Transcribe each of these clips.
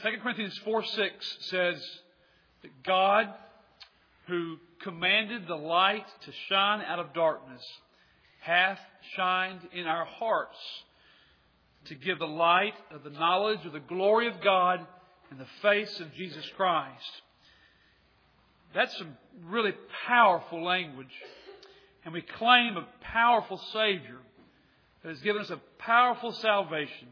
2 Corinthians 4:6 says that God, who commanded the light to shine out of darkness, hath shined in our hearts to give the light of the knowledge of the glory of God in the face of Jesus Christ. That's some really powerful language. And we claim a powerful Savior that has given us a powerful salvation.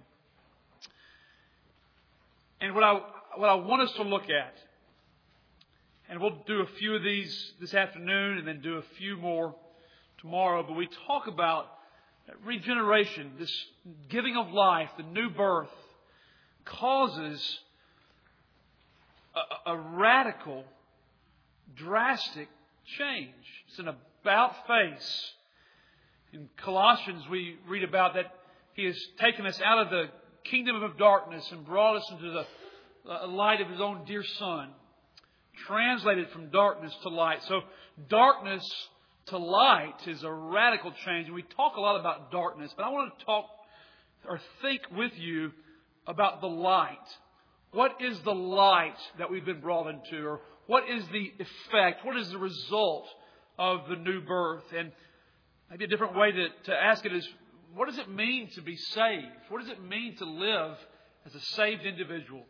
And what I want us to look at, and we'll do a few of these this afternoon and then do a few more tomorrow, but we talk about regeneration, this giving of life, the new birth, causes a radical, drastic change. It's an about-face. In Colossians, we read about that He has taken us out of the kingdom of darkness and brought us into the light of His own dear Son. Translated from darkness to light. So darkness to light is a radical change. And we talk a lot about darkness, but I want to talk or think with you about the light. What is the light that we've been brought into? Or what is the effect? What is the result of the new birth? And maybe a different way to ask it is, what does it mean to be saved? What does it mean to live as a saved individual?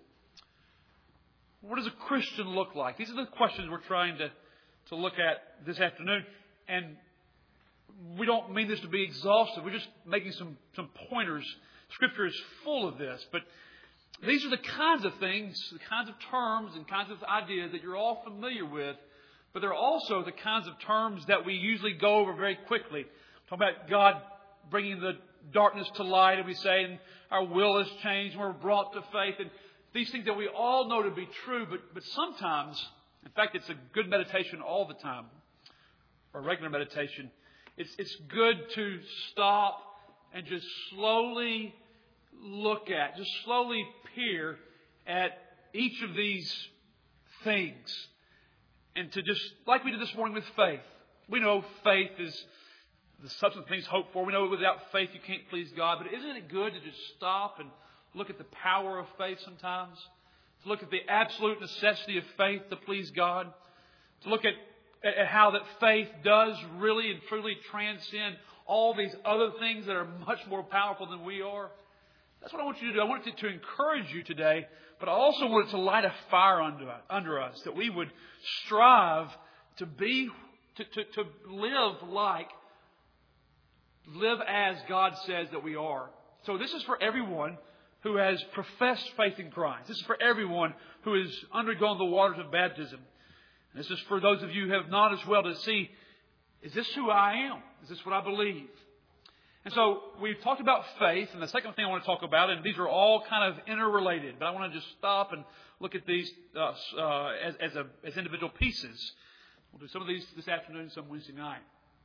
What does a Christian look like? These are the questions we're trying to look at this afternoon. And we don't mean this to be exhaustive. We're just making some pointers. Scripture is full of this. But these are the kinds of things, the kinds of terms and kinds of ideas that you're all familiar with. But they're also the kinds of terms that we usually go over very quickly. Talking about God bringing the darkness to light, and we say, and our will is changed, and we're brought to faith. And these things that we all know to be true, but sometimes, in fact, it's a good meditation all the time, or regular meditation. It's good to stop and just slowly look at, just slowly peer at each of these things. And to just, like we did this morning with faith. We know faith is the substance of things hoped for. We know without faith you can't please God. But isn't it good to just stop and look at the power of faith sometimes? To look at the absolute necessity of faith to please God? To look at how that faith does really and truly transcend all these other things that are much more powerful than we are? That's what I want you to do. I want it to encourage you today, but I also want it to light a fire under us, that we would strive to live as God says that we are. So this is for everyone who has professed faith in Christ. This is for everyone who has undergone the waters of baptism. And this is for those of you who have not as well to see, is this who I am? Is this what I believe? And so we've talked about faith, and the second thing I want to talk about, and these are all kind of interrelated, but I want to just stop and look at these as individual pieces. We'll do some of these this afternoon, some Wednesday night.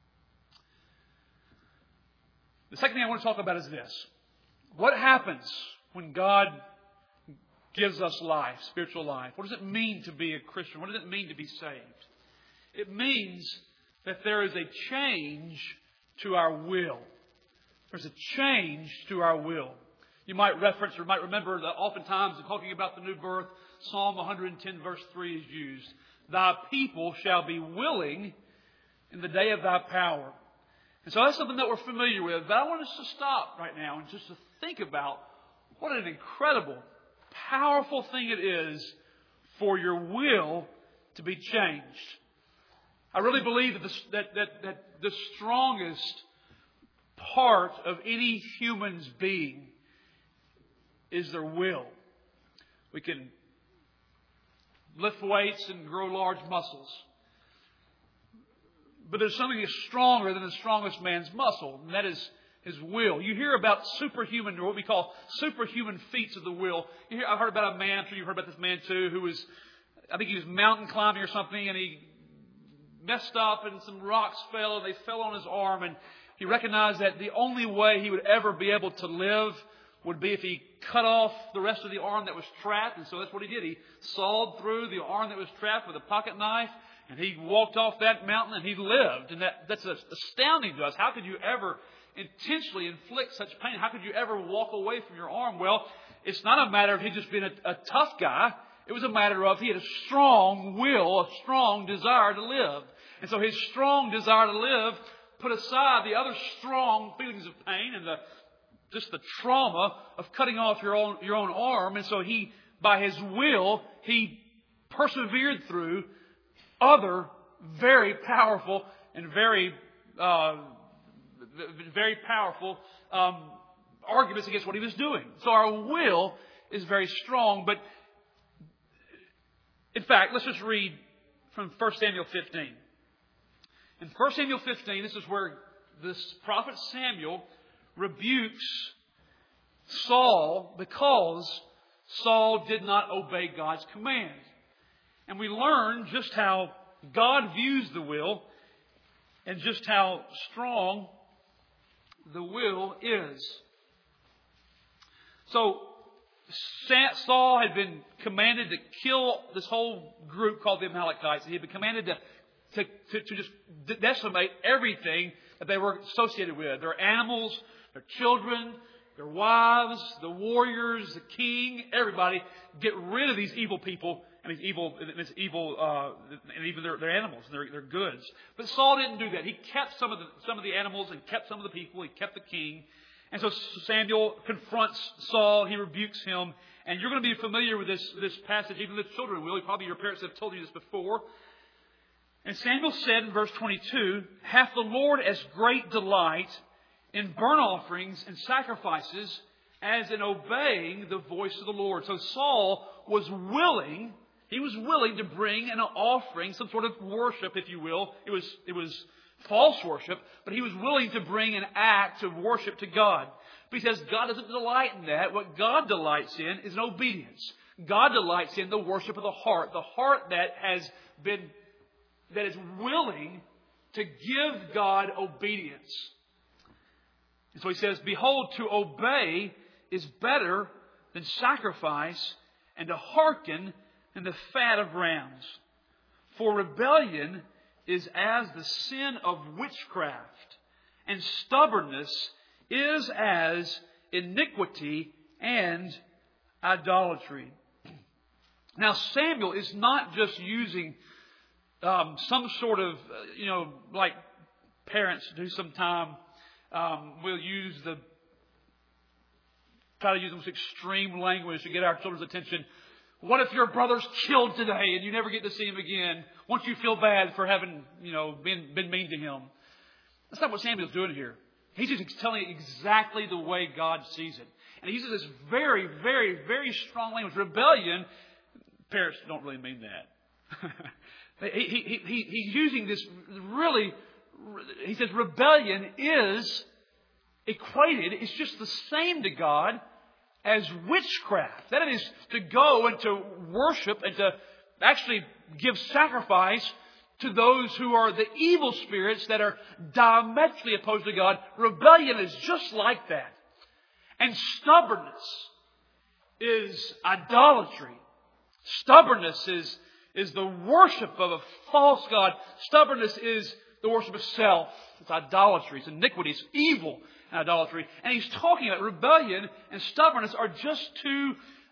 The second thing I want to talk about is this. What happens when God gives us life, spiritual life? What does it mean to be a Christian? What does it mean to be saved? It means that there is a change to our will. There's a change to our will. You might reference or might remember that oftentimes in talking about the new birth, Psalm 110 verse 3 is used. Thy people shall be willing in the day of thy power. And so that's something that we're familiar with. But I want us to stop right now and just to think about what an incredible, powerful thing it is for your will to be changed. I really believe that the strongest part of any human's being is their will. We can lift weights and grow large muscles. But there's something that's stronger than the strongest man's muscle, and that is his will. You hear about superhuman, or what we call superhuman feats of the will. I've heard about a man, I'm sure you've heard about this man too, who was, I think he was mountain climbing or something, and he messed up and some rocks fell, and they fell on his arm, and he recognized that the only way he would ever be able to live would be if he cut off the rest of the arm that was trapped. And so that's what he did. He sawed through the arm that was trapped with a pocket knife, and he walked off that mountain and he lived. And that's astounding to us. How could you ever intentionally inflict such pain? How could you ever walk away from your arm? Well, it's not a matter of he just being a tough guy. It was a matter of he had a strong will, a strong desire to live. And so his strong desire to live put aside the other strong feelings of pain and just the trauma of cutting off your own arm. And so he, by his will, he persevered through other very powerful and very powerful arguments against what he was doing. So our will is very strong. But in fact, let's just read from 1 Samuel 15. In 1 Samuel 15, this is where this prophet Samuel rebukes Saul because Saul did not obey God's command. And we learn just how God views the will and just how strong the will is. So Saul had been commanded to kill this whole group called the Amalekites. He had been commanded to just decimate everything that they were associated with. Their animals, their children, their wives, the warriors, the king, everybody. Get rid of these evil people and and even their animals and their goods. But Saul didn't do that. He kept some of the animals and kept some of the people. He kept the king. And so Samuel confronts Saul. He rebukes him. And you're going to be familiar with this passage. Even the children will. Probably your parents have told you this before. And Samuel said in verse 22, "Hath the Lord as great delight in burnt offerings and sacrifices as in obeying the voice of the Lord?" So Saul was willing. He was willing to bring an offering, some sort of worship, if you will. It was false worship, but he was willing to bring an act of worship to God. But he says God doesn't delight in that. What God delights in is an obedience. God delights in the worship of the heart that is willing to give God obedience. And so he says, "Behold, to obey is better than sacrifice, and to hearken than the fat of rams. For rebellion is as the sin of witchcraft, and stubbornness is as iniquity and idolatry." Now Samuel is not just using some sort of, like parents do sometime, we'll try to use the most extreme language to get our children's attention. What if your brother's killed today and you never get to see him again? Won't you feel bad for having, been mean to him? That's not what Samuel's doing here. He's just telling it exactly the way God sees it. And he uses this very, very, very strong language. Rebellion, parents don't really mean that. He's using this really, he says rebellion is equated, it's just the same to God as witchcraft. That is, to go and to worship and to actually give sacrifice to those who are the evil spirits that are diametrically opposed to God. Rebellion is just like that. And stubbornness is idolatry. Stubbornness is the worship of a false God. Stubbornness is the worship of self. It's idolatry. It's iniquity. It's evil and idolatry. And he's talking about rebellion and stubbornness are just two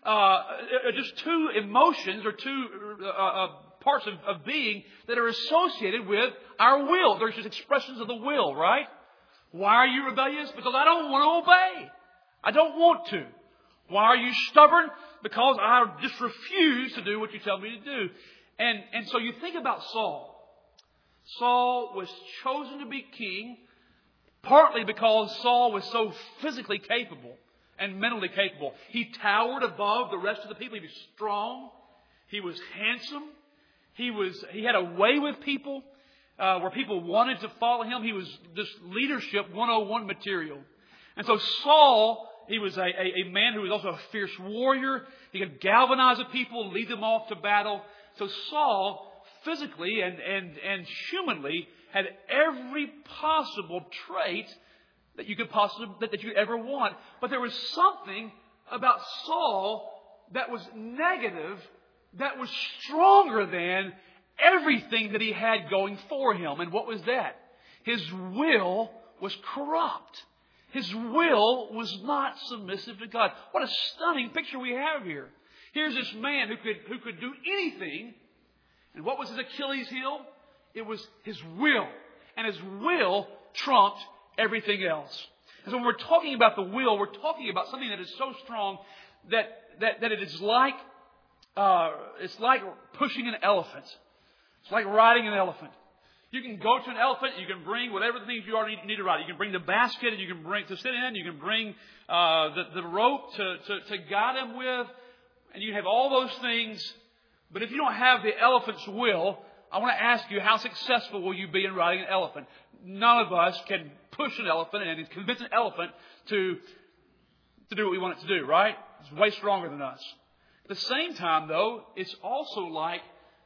emotions or two parts of being that are associated with our will. They're just expressions of the will, right? Why are you rebellious? Because I don't want to obey. I don't want to. Why are you stubborn? Because I just refuse to do what you tell me to do. And so you think about Saul. Saul was chosen to be king partly because Saul was so physically capable and mentally capable. He towered above the rest of the people. He was strong. He was handsome. He had a way with people where people wanted to follow him. He was just leadership 101 material. And so Saul, he was a man who was also a fierce warrior. He could galvanize the people, lead them off to battle. So Saul, physically and humanly, had every possible trait that you could ever want. But there was something about Saul that was negative, that was stronger than everything that he had going for him. And what was that? His will was corrupt. his will was not submissive to God. What a stunning picture we have here. Here's this man who could do anything. And what was his Achilles heel? It was his will. And his will trumped everything else. And so when we're talking about the will, we're talking about something that is so strong that it is like it's like pushing an elephant. It's like riding an elephant. You can go to an elephant. You can bring whatever the things you already need to ride. You can bring the basket, and you can bring to sit in. You can bring the rope to guide him with, and you have all those things. But if you don't have the elephant's will, I want to ask you, how successful will you be in riding an elephant? None of us can push an elephant and convince an elephant to do what we want it to do, right? It's way stronger than us. At the same time, though, it's also like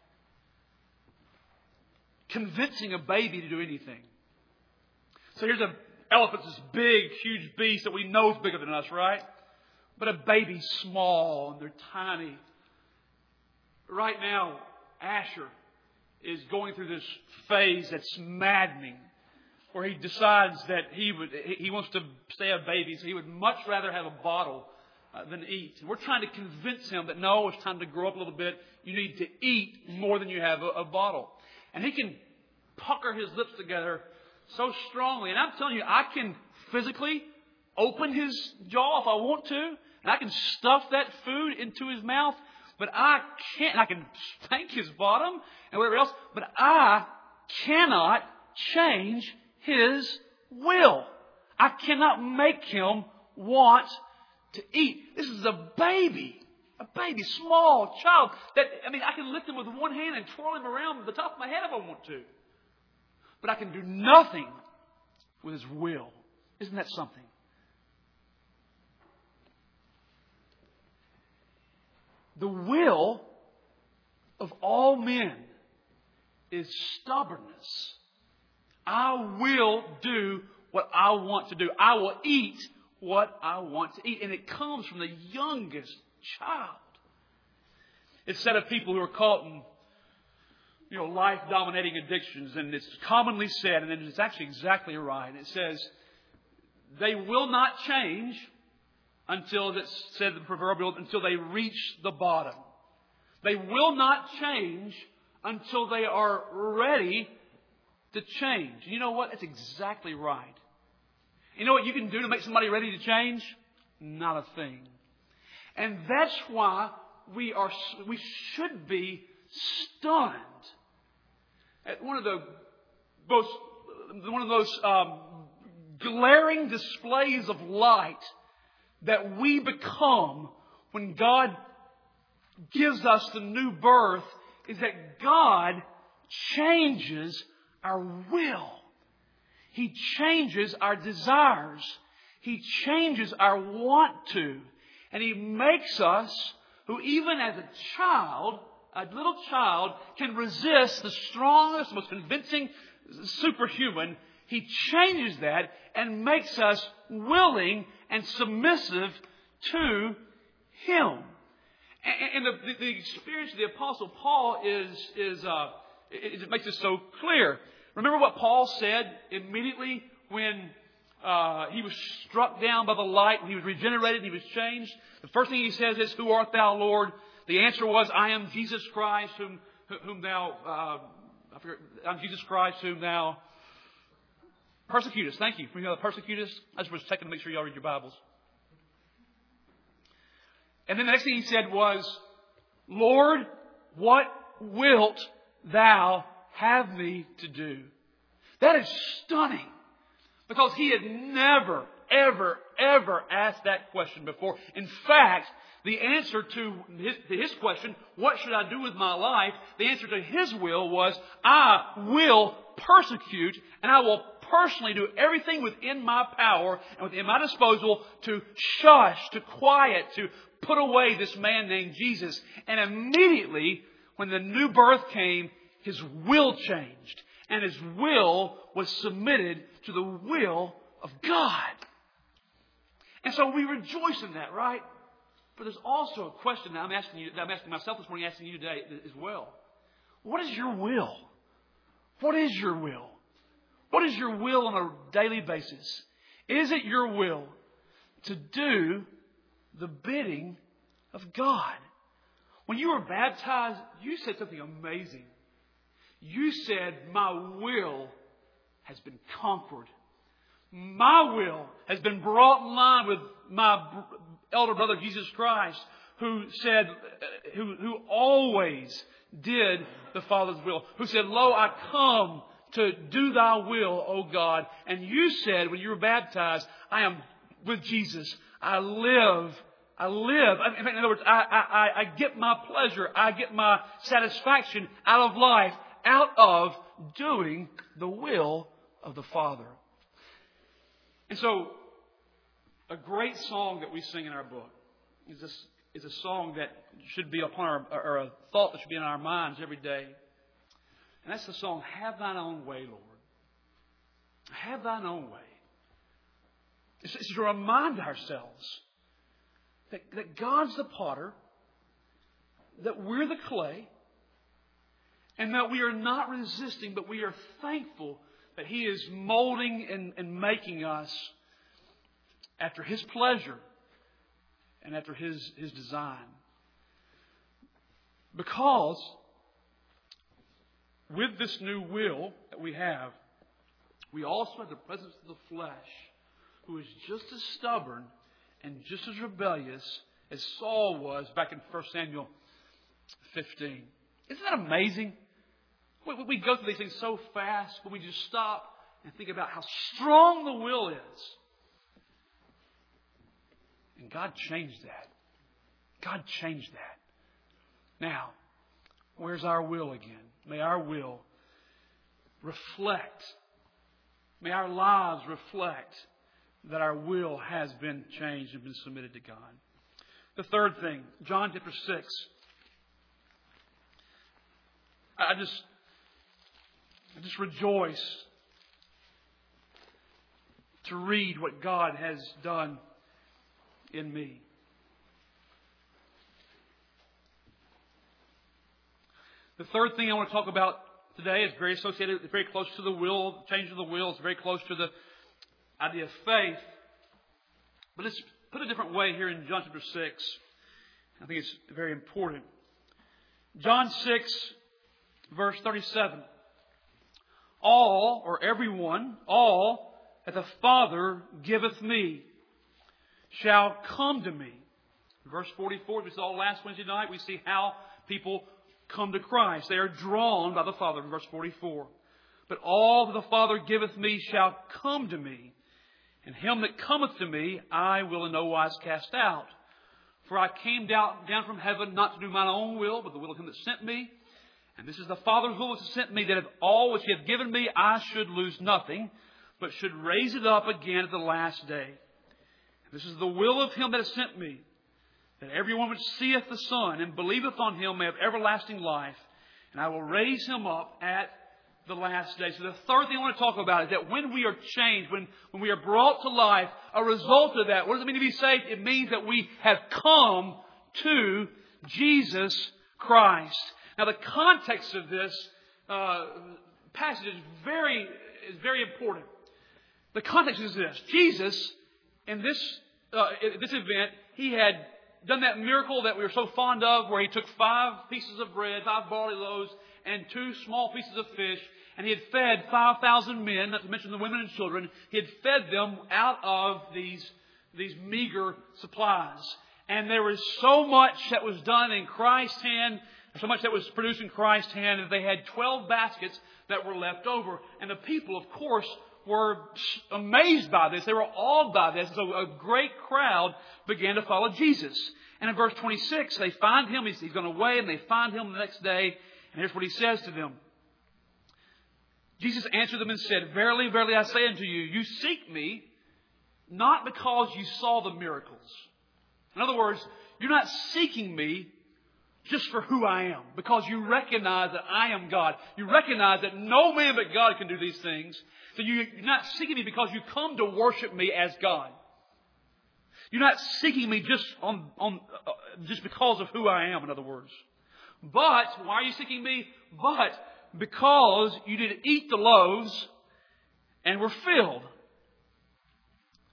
convincing a baby to do anything. So here's an elephant, this big, huge beast that we know is bigger than us, right? But a baby's small and they're tiny. Right now, Asher is going through this phase that's maddening, where he decides that he wants to stay a baby, so he would much rather have a bottle than eat. And we're trying to convince him that no, it's time to grow up a little bit. You need to eat more than you have a bottle. And he can pucker his lips together so strongly. And I'm telling you, I can physically open his jaw if I want to, and I can stuff that food into his mouth. But I can't. I can spank his bottom and whatever else. But I cannot change his will. I cannot make him want to eat. This is a baby, small child. I can lift him with one hand and twirl him around the top of my head if I want to. But I can do nothing with his will. Isn't that something? The will of all men is stubbornness. I will do what I want to do. I will eat what I want to eat. And it comes from the youngest child. It's said of people who are caught in life-dominating addictions, and it's commonly said, and it's actually exactly right. It says, they will not change until, it's said the proverbial, until they reach the bottom. They will not change until they are ready to change. You know what? That's exactly right. You know what you can do to make somebody ready to change? Not a thing. And that's why we should be stunned at one of those glaring displays of light that we become when God gives us the new birth, is that God changes our will. He changes our desires. He changes our want to. And He makes us, who even as a little child, can resist the strongest, most convincing superhuman. He changes that and makes us willing and submissive to Him. And the experience of the Apostle Paul it makes it so clear. Remember what Paul said immediately when he was struck down by the light, when he was regenerated, he was changed? The first thing he says is, "Who art thou, Lord?" The answer was, "I am Jesus Christ, whom thou persecutest." Thank you. You know, persecutest. I just was checking to make sure you all read your Bibles. And then the next thing he said was, "Lord, what wilt thou have me to do?" That is stunning, because he had never, ever, ever asked that question before. In fact, the answer to his question, what should I do with my life? The answer to his will was, I will persecute, and I will personally do everything within my power and within my disposal to shush, to quiet, to put away this man named Jesus. And immediately, when the new birth came, his will changed. And his will was submitted to the will of God. And so we rejoice in that, right? But there's also a question that I'm asking myself this morning, asking you today as well. What is your will? What is your will? What is your will on a daily basis? Is it your will to do the bidding of God? When you were baptized, you said something amazing. You said, my will has been conquered. My will has been brought in line with my elder brother Jesus Christ, who said, who always did the Father's will, who said, lo, I come to do thy will, O God. And you said, when you were baptized, I am with Jesus. I live. In other words, I get my pleasure. I get my satisfaction out of life, out of doing the will of the Father. And so, a great song that we sing in our book is a song that should be upon or a thought that should be in our minds every day. And that's the song, Have Thine Own Way, Lord. Have Thine Own way. It's to remind ourselves that God's the potter, that we're the clay, and that we are not resisting, but we are thankful that He is molding and making us after His pleasure and after His design. Because with this new will that we have, we also have the presence of the flesh, who is just as stubborn and just as rebellious as Saul was back in 1 Samuel 15. Isn't that amazing? We go through these things so fast, but we just stop and think about how strong the will is. And God changed that. God changed that. Now, where's our will again? May our will reflect, may our lives reflect that our will has been changed and been submitted to God. The third thing, John chapter 6. I just rejoice to read what God has done in me. The third thing I want to talk about today is very associated, very close to the will, change of the will. It's very close to the idea of faith. But let's put it a different way here in John chapter 6. I think it's very important. John 6, verse 37. All, or everyone, all that the Father giveth me shall come to me. Verse 44, we saw last Wednesday night, we see how people come to Christ. They are drawn by the Father in verse 44. But all that the Father giveth me shall come to me. And him that cometh to me, I will in no wise cast out. For I came down from heaven not to do mine own will, but the will of him that sent me. And this is the Father's will that sent me, that of all which he hath given me, I should lose nothing, but should raise it up again at the last day. And this is the will of him that hath sent me, that everyone which seeth the Son and believeth on him may have everlasting life, and I will raise him up at the last day. So the third thing I want to talk about is that when we are changed, when we are brought to life, a result of that, what does it mean to be saved? It means that we have come to Jesus Christ. Now the context of this passage is very important. The context is this. Jesus, in this event, He had done that miracle that we were so fond of, where He took 5 pieces of bread, 5 barley loaves, and 2 small pieces of fish, and He had fed 5,000 men, not to mention the women and children. He had fed them out of these meager supplies. And there was so much that was done in Christ's hand, so much that was produced in Christ's hand, that they had 12 baskets that were left over. And the people, of course, were amazed by this. They were awed by this. So a great crowd began to follow Jesus. And in verse 26, they find Him. He's gone away, and they find Him the next day. And here's what He says to them. Jesus answered them and said, Verily, verily, I say unto you, you seek me not because you saw the miracles. In other words, you're not seeking me just for who I am, because you recognize that I am God. You recognize that no man but God can do these things. So you're not seeking me because you come to worship me as God. You're not seeking me just because of who I am, in other words. But, why are you seeking me? But because you did eat the loaves and were filled.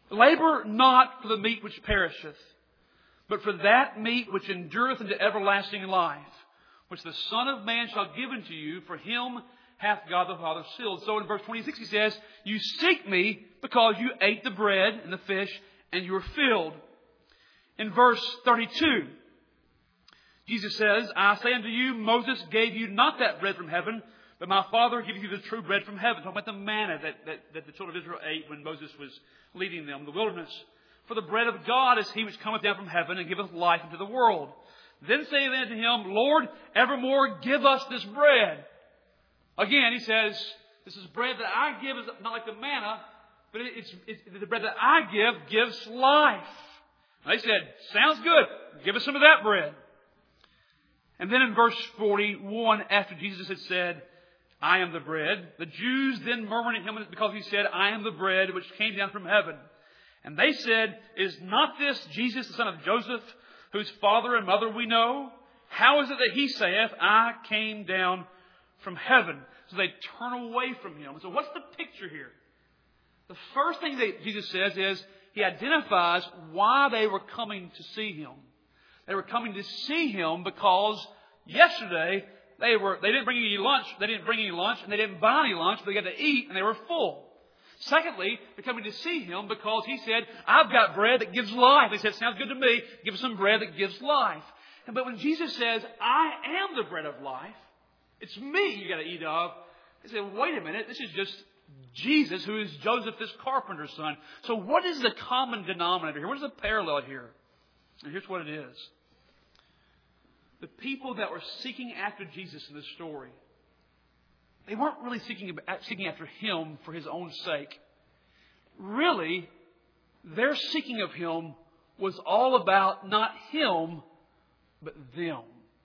Labor not for the meat which perisheth, but for that meat which endureth unto everlasting life, which the Son of Man shall give unto you, for him hath God the Father sealed. So in verse 26 he says, you seek me because you ate the bread and the fish, and you were filled. In verse 32, Jesus says, I say unto you, Moses gave you not that bread from heaven, but my Father giveth you the true bread from heaven. Talking about the manna that the children of Israel ate when Moses was leading them in the wilderness. For the bread of God is he which cometh down from heaven and giveth life unto the world. Then say they unto him, Lord, evermore give us this bread. Again, he says, this is bread that I give, is not like the manna, but it's the bread that I give gives life. And they said, sounds good. Give us some of that bread. And then in verse 41, after Jesus had said, I am the bread, the Jews then murmured at him because he said, I am the bread which came down from heaven. And they said, is not this Jesus, the son of Joseph, whose father and mother we know? How is it that he saith, I came down from heaven? So they turn away from him. So what's the picture here? The first thing that Jesus says is he identifies why they were coming to see him. They were coming to see him because yesterday they didn't bring any lunch. They didn't bring any lunch and they didn't buy any lunch, but they got to eat and they were full. Secondly, they're coming to see him because he said, I've got bread that gives life. They said, sounds good to me. Give us some bread that gives life. But when Jesus says, I am the bread of life, it's me you got to eat of. They say, wait a minute, this is just Jesus, who is Joseph, this carpenter's son. So what is the common denominator here? What is the parallel here? And here's what it is. The people that were seeking after Jesus in this story, they weren't really seeking after him for his own sake. Really, their seeking of him was all about not him, but them.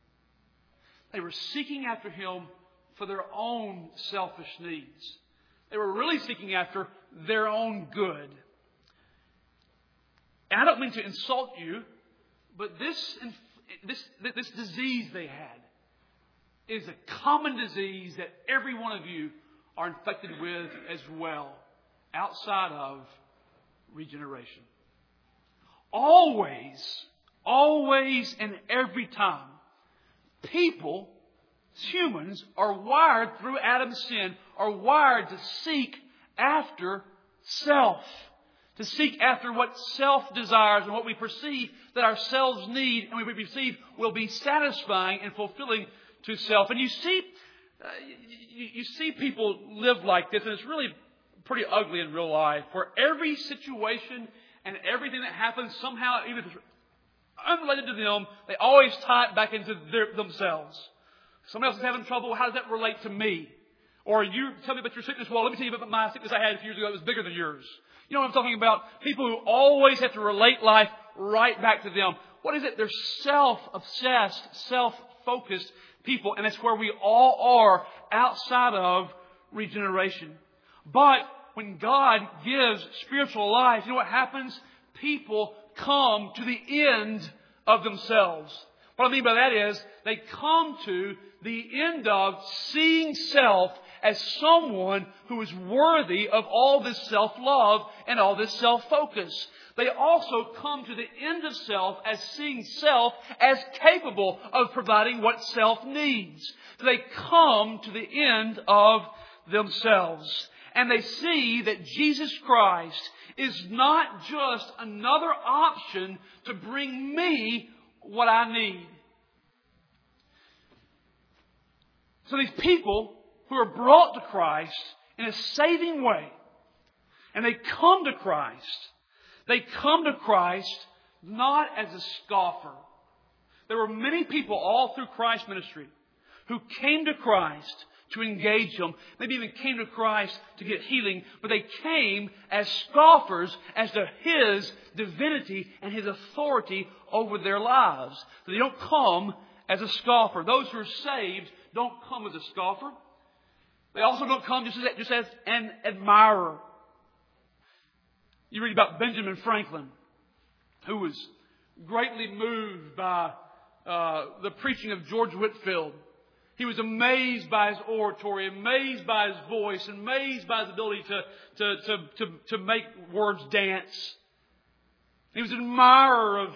They were seeking after him for their own selfish needs. They were really seeking after their own good. And I don't mean to insult you, but this disease they had is a common disease that every one of you are infected with as well, outside of regeneration. Always and every time, humans are wired through Adam's sin, are wired to seek after self. To seek after what self desires and what we perceive that ourselves need and we perceive will be satisfying and fulfilling to self. And you see people live like this, and it's really pretty ugly in real life, where every situation and everything that happens somehow, even if it's unrelated to them, they always tie it back into themselves. Somebody else is having trouble. How does that relate to me? Or you tell me about your sickness. Well, let me tell you about my sickness I had a few years ago. It was bigger than yours. You know what I'm talking about? People who always have to relate life right back to them. What is it? They're self-obsessed, self-focused people. And that's where we all are outside of regeneration. But when God gives spiritual life, you know what happens? People come to the end of themselves. What I mean by that is they come to the end of seeing self as someone who is worthy of all this self-love and all this self-focus. They also come to the end of self as seeing self as capable of providing what self needs. So they come to the end of themselves. And they see that Jesus Christ is not just another option to bring me what I need. So these people who are brought to Christ in a saving way, and they come to Christ not as a scoffer. There were many people all through Christ's ministry who came to Christ to engage Him. Maybe even came to Christ to get healing, but they came as scoffers as to His divinity and His authority over their lives. So they don't come as a scoffer. Those who are saved don't come as a scoffer. They also don't come just as an admirer. You read about Benjamin Franklin, who was greatly moved by the preaching of George Whitefield. He was amazed by his oratory, amazed by his voice, amazed by his ability to make words dance. He was an admirer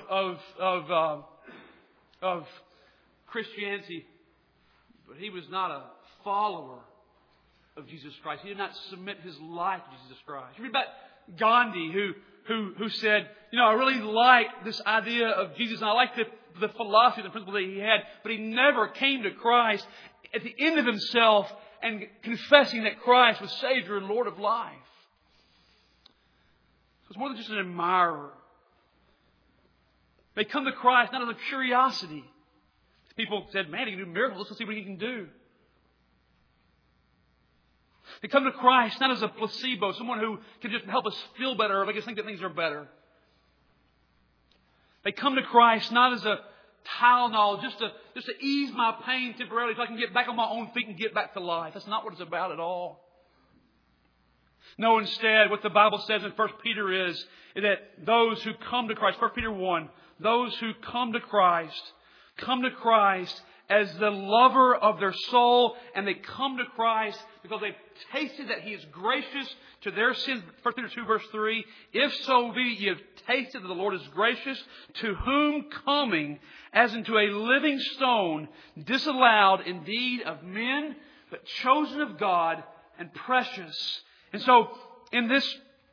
of Christianity, but he was not a follower of Jesus Christ. He did not submit his life to Jesus Christ. You read about Gandhi, who said, I really like this idea of Jesus, and I like the philosophy, the principle that he had, but he never came to Christ at the end of himself and confessing that Christ was Savior and Lord of life. So it's more than just an admirer. They come to Christ not out of curiosity. People said, man, he can do miracles. Let's see what he can do. They come to Christ not as a placebo, someone who can just help us feel better or make us think that things are better. They come to Christ not as a Tylenol, just to ease my pain temporarily so I can get back on my own feet and get back to life. That's not what it's about at all. No, instead, what the Bible says in 1 Peter is that those who come to Christ, 1 Peter 1, those who come to Christ as the lover of their soul, and they come to Christ because they've tasted that He is gracious to their sins. 1 Peter 2 verse 3, if so be ye have tasted that the Lord is gracious, to whom coming as into a living stone, disallowed indeed of men, but chosen of God and precious. And so in this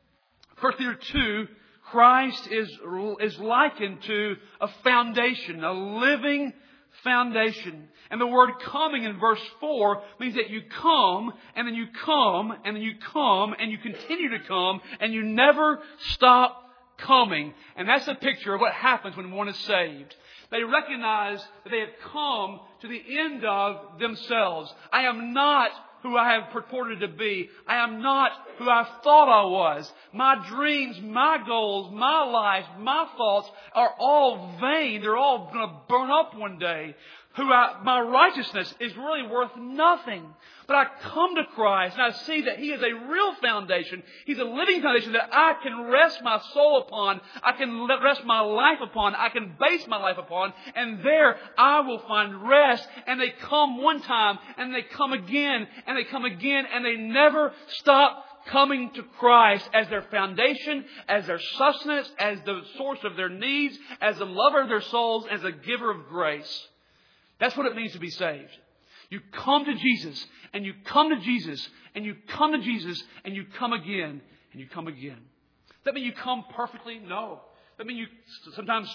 1 Peter 2, Christ is likened to a foundation, a living foundation. And the word coming in verse 4 means that you come, and then you come, and then you come, and you continue to come, and you never stop coming. And that's a picture of what happens when one is saved. They recognize that they have come to the end of themselves. I am not who I have purported to be. I am not who I thought I was. My dreams, my goals, my life, my thoughts are all vain. They're all going to burn up one day. My righteousness is really worth nothing. But I come to Christ and I see that He is a real foundation. He's a living foundation that I can rest my soul upon. I can rest my life upon. I can base my life upon. And there I will find rest. And they come one time and they come again and they come again and they never stop coming to Christ as their foundation, as their sustenance, as the source of their needs, as the lover of their souls, as a giver of grace. That's what it means to be saved. You come to Jesus, and you come to Jesus, and you come to Jesus, and you come again, and you come again. Does that mean you come perfectly? No. Does that mean you sometimes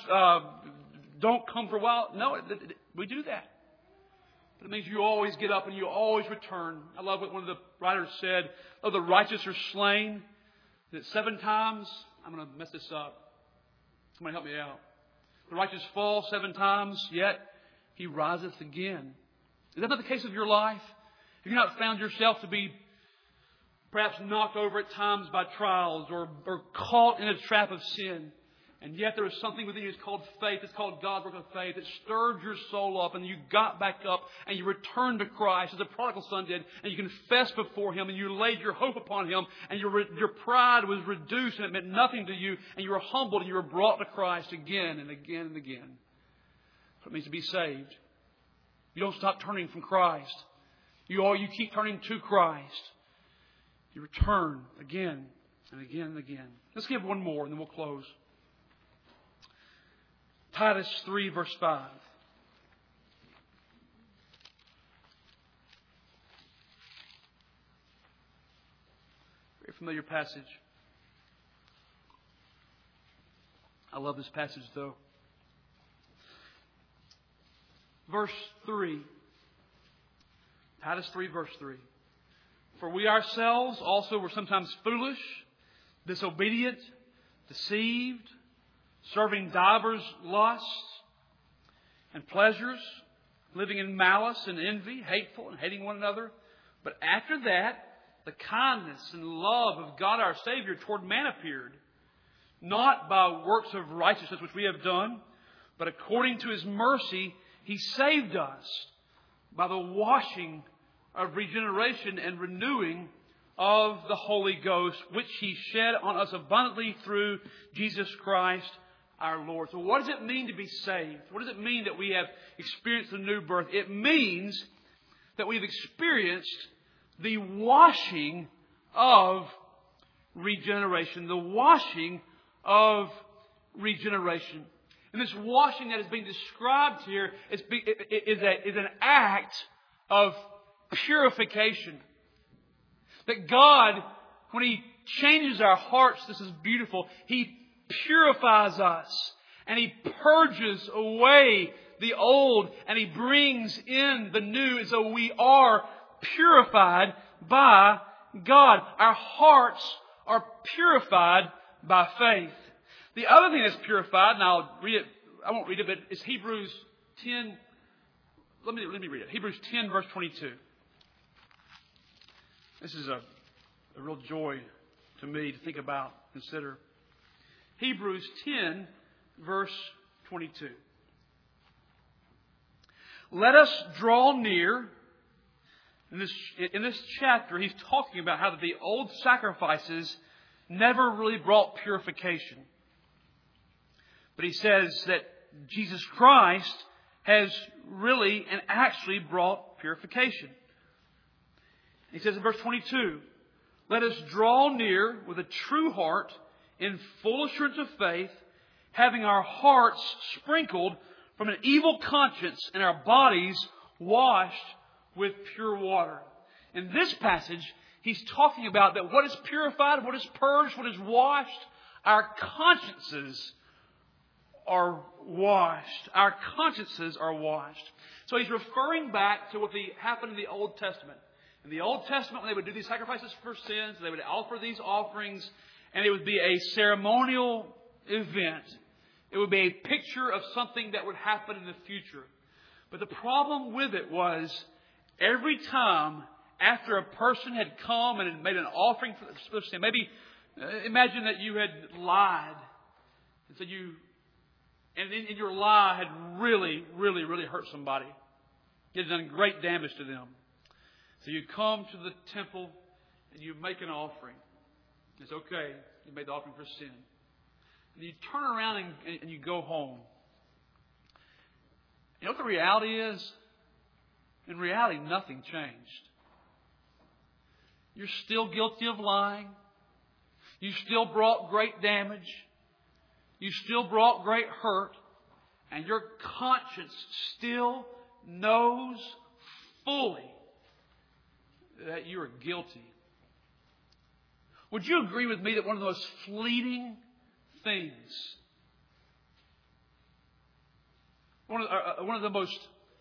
don't come for a while? No, we do that. But it means you always get up and you always return. I love what one of the writers said. Oh, the righteous are slain. That 7 times, I'm going to mess this up. Somebody help me out. The righteous fall 7 times, yet He riseth again. Is that not the case of your life? Have you not found yourself to be perhaps knocked over at times by trials or caught in a trap of sin? And yet there is something within you that's called faith. It's called God's work of faith. It stirred your soul up and you got back up and you returned to Christ as the prodigal son did. And you confessed before Him and you laid your hope upon Him. And your pride was reduced and it meant nothing to you. And you were humbled and you were brought to Christ again and again and again. That's what it means to be saved. You don't stop turning from Christ. You keep turning to Christ. You return again and again and again. Let's give one more and then we'll close. Titus 3 verse 5. Very familiar passage. I love this passage though. Verse 3. Titus 3 verse 3. For we ourselves also were sometimes foolish, disobedient, deceived, serving divers lusts and pleasures, living in malice and envy, hateful and hating one another. But after that, the kindness and love of God our Savior toward man appeared, not by works of righteousness which we have done, but according to His mercy, He saved us by the washing of regeneration and renewing of the Holy Ghost, which He shed on us abundantly through Jesus Christ our Lord. So what does it mean to be saved? What does it mean that we have experienced the new birth? It means that we've experienced the washing of regeneration. The washing of regeneration. And this washing that is being described here is an act of purification. That God, when He changes our hearts, this is beautiful, He purifies us. And He purges away the old and He brings in the new. And so we are purified by God. Our hearts are purified by faith. The other thing that's purified, and I'll read it, I won't read it, but it's Hebrews 10. Let me read it. Hebrews 10 verse 22. This is a real joy to me to think about, consider. Hebrews 10 verse 22. Let us draw near. In this chapter, he's talking about how the old sacrifices never really brought purification. But he says that Jesus Christ has really and actually brought purification. He says in verse 22, let us draw near with a true heart in full assurance of faith, having our hearts sprinkled from an evil conscience and our bodies washed with pure water. In this passage, he's talking about that what is purified, what is purged, what is washed, our consciences are washed. Our consciences are washed. So he's referring back to what happened in the Old Testament. In the Old Testament, when they would do these sacrifices for sins, they would offer these offerings, and it would be a ceremonial event. It would be a picture of something that would happen in the future. But the problem with it was, every time after a person had come and had made an offering for sin, maybe imagine that you had lied. And so in your lie had really, really, really hurt somebody. You had done great damage to them. So you come to the temple and you make an offering. It's okay. You made the offering for sin. And you turn around and you go home. You know what the reality is? In reality, nothing changed. You're still guilty of lying. You still brought great damage. You still brought great hurt. And your conscience still knows fully that you are guilty. Would you agree with me that one of the most fleeting things, one of the most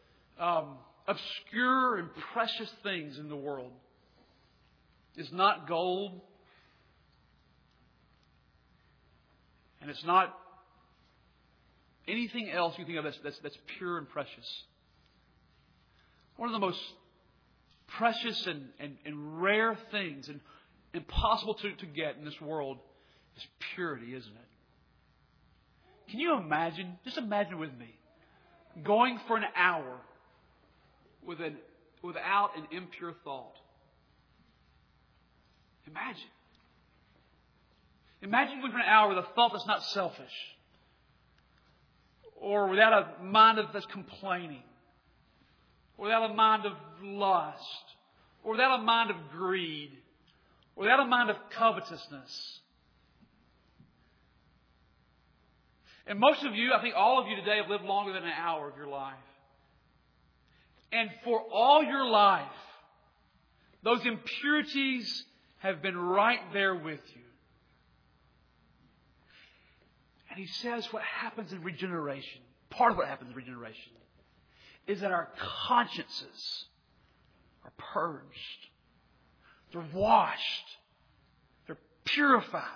obscure and precious things in the world is not gold, and it's not anything else you think of that's pure and precious. One of the most precious and rare things and impossible to get in this world is purity, isn't it? Can you imagine? Just imagine with me going for an hour without an impure thought. Imagine going for an hour with a thought that's not selfish, or without a mind that's complaining, or without a mind of lust, or without a mind of greed, or without a mind of covetousness. And most of you, I think all of you today, have lived longer than an hour of your life. And for all your life, those impurities have been right there with you. And he says what happens in regeneration, part of what happens in regeneration, is that our consciences are purged. They're washed. They're purified.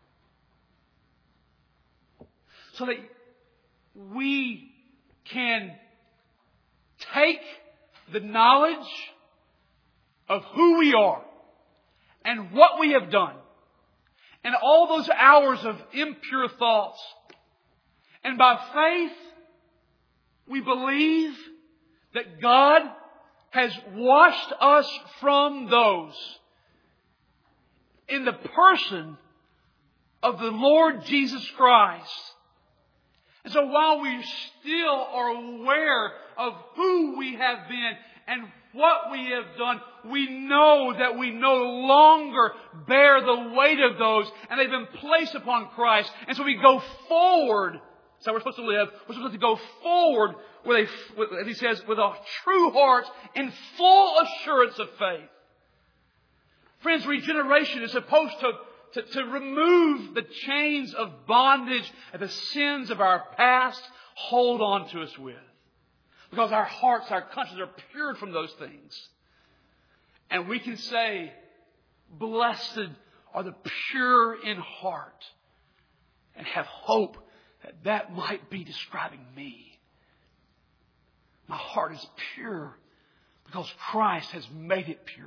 So that we can take the knowledge of who we are and what we have done and all those hours of impure thoughts, and by faith we believe that God has washed us from those in the person of the Lord Jesus Christ. And so while we still are aware of who we have been and what we have done, we know that we no longer bear the weight of those, and they've been placed upon Christ. And so we go forward. That's how we're supposed to live. We're supposed to go forward as he says, with a true heart in full assurance of faith. Friends, regeneration is supposed to remove the chains of bondage and the sins of our past hold on to us with. Because our hearts, our consciences are pure from those things. And we can say, blessed are the pure in heart. And have hope that might be describing me. My heart is pure because Christ has made it pure.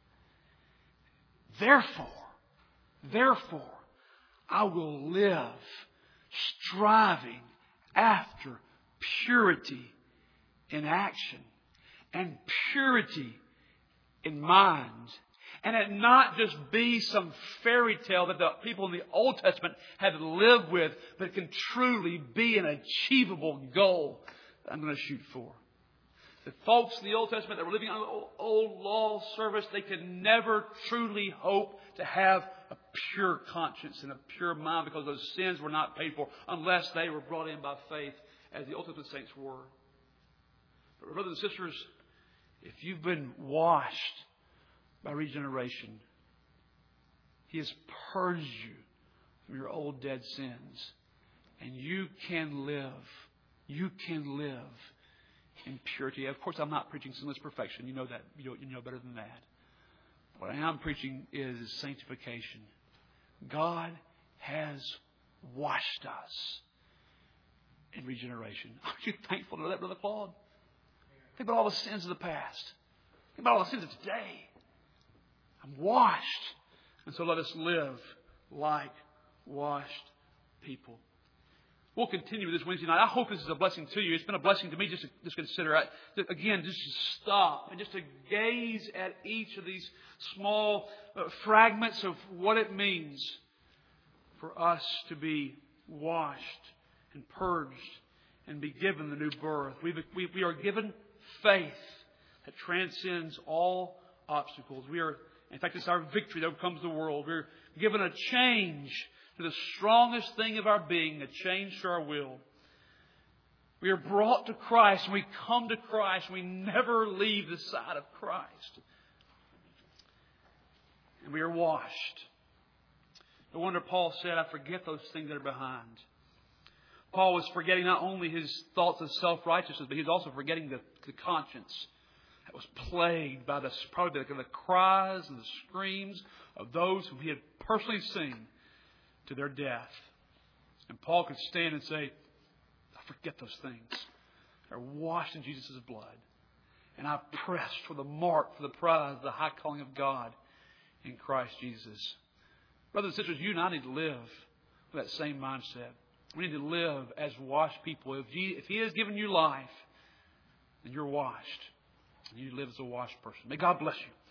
Therefore, I will live striving after purity in action and purity in mind. And it not just be some fairy tale that the people in the Old Testament had to live with, but it can truly be an achievable goal that I'm going to shoot for. The folks in the Old Testament that were living on old law service, they could never truly hope to have a pure conscience and a pure mind because those sins were not paid for unless they were brought in by faith as the Old Testament saints were. But brothers and sisters, if you've been washed by regeneration, He has purged you from your old dead sins. And you can live in purity. Of course, I'm not preaching sinless perfection. You know that. You know better than that. What I am preaching is sanctification. God has washed us in regeneration. Aren't you thankful to that, Brother Claude? Think about all the sins of the past. Think about all the sins of today. I'm washed. And so let us live like washed people. We'll continue with this Wednesday night. I hope this is a blessing to you. It's been a blessing to me just to consider it. Again, just to stop and just to gaze at each of these small fragments of what it means for us to be washed and purged and be given the new birth. We are given faith that transcends all obstacles. In fact, it's our victory that overcomes the world. We're given a change to the strongest thing of our being, a change to our will. We are brought to Christ, and we come to Christ. We never leave the side of Christ. And we are washed. No wonder Paul said, I forget those things that are behind. Paul was forgetting not only his thoughts of self-righteousness, but he was also forgetting the conscience that was plagued by probably the cries and the screams of those whom he had personally seen to their death. And Paul could stand and say, I forget those things. They're washed in Jesus' blood. And I pressed for the mark, for the prize, the high calling of God in Christ Jesus. Brothers and sisters, you and I need to live with that same mindset. We need to live as washed people. If He has given you life, then you're washed. And you live as a washed person. May God bless you.